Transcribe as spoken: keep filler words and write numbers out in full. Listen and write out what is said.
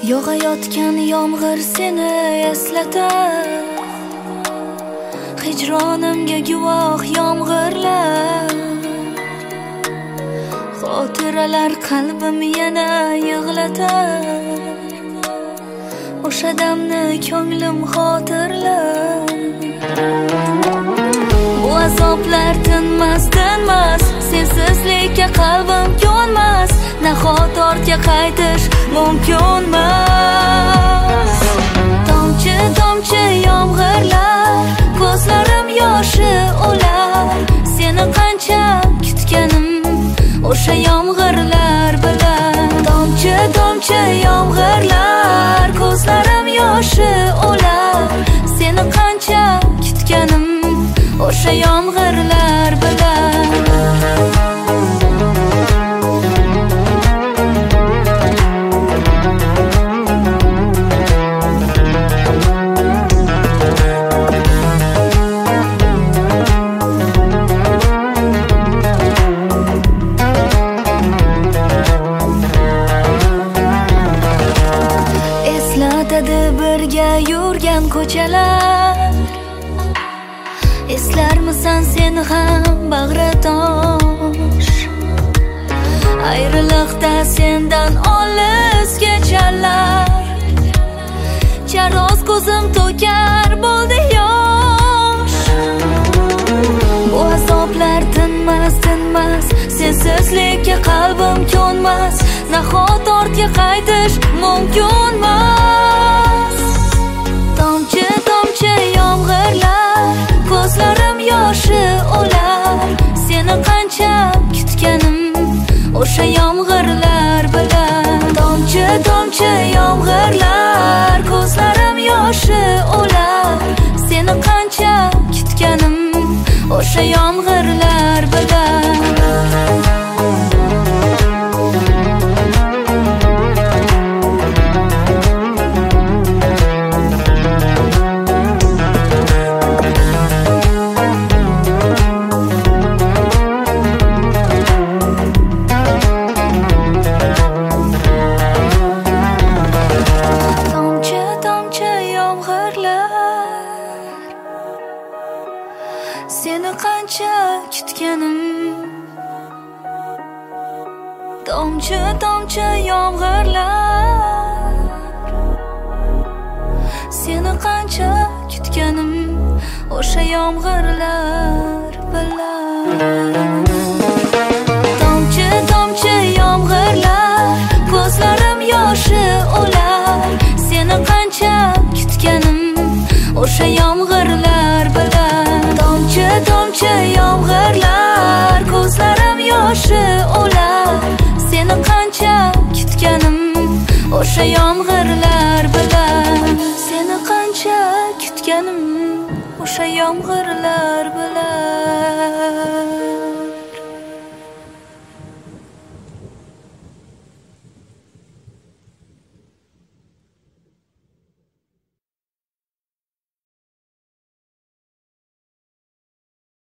Yog'ayotgan yomg'ir seni eslatar, hijronimga guvoh yomg'irlar. Xotiralar qalbim yana yig'latar, o'sha damni ko'nglim xotirlar. Bu azoblar tinmas tinmas, sensizlikka qalbim ko'nmas. Nahot ortga qaytish mumkinmas? Tomchi tomchi yomg'irlar, ko'zlarim yoshi olar. Seni qancha kutganim o'sha yomg'irlar bilan. Tomchi tomchi yomg'irlar, ko'zlarim yoshi olar. Seni qancha kutganim o'sha yomg'irlar bilan. Birga yurgan ko'chalar, eslarmisan sen ham bag'ritosh? Ayriliqda sendan olis kechalar, charoz ko'zim to'kar bo'ldi yosh. Bu azoblar tinmas tinmas, sensizlikka qalbim ko'nmas. Nahot ortga qaytish mumkinmas? Tomchi tomchi yomg'irlar, ko'zlarim yoshi olar. Seni qancha kutganim o'sha yomg'irlar bilan. Tomchi tomchi yomg'irlar, ko'zlarim yoshi olar. Seni qancha kutganim o'sha yomg'irlar bilan. Seni qancha kutganim, tomchi tomchi yomg'irlar. Seni qancha kutganim o'sha yomg'irlar bilan. Tomchi tomchi yomg'irlar, ko'zlarim yoshi olar. Seni qancha kutganim o'sha yomg'irlar bilan. Tomchi tomchi yomg'irlar, ko'zlarim yoshi olar. Seni qancha kutganim o'sha yomg'irlar bilan. Seni qancha kutganim o'sha yomg'irlar bilan.